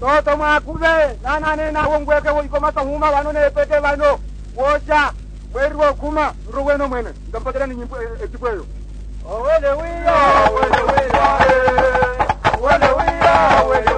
toto mwakuve nana nena wongweke woikomasa huma vanone pete vano wocha werwo kuma ruweno mwene ndampatira ni nyimbo ekipweyo wele wiya wele wiya wele wiya wele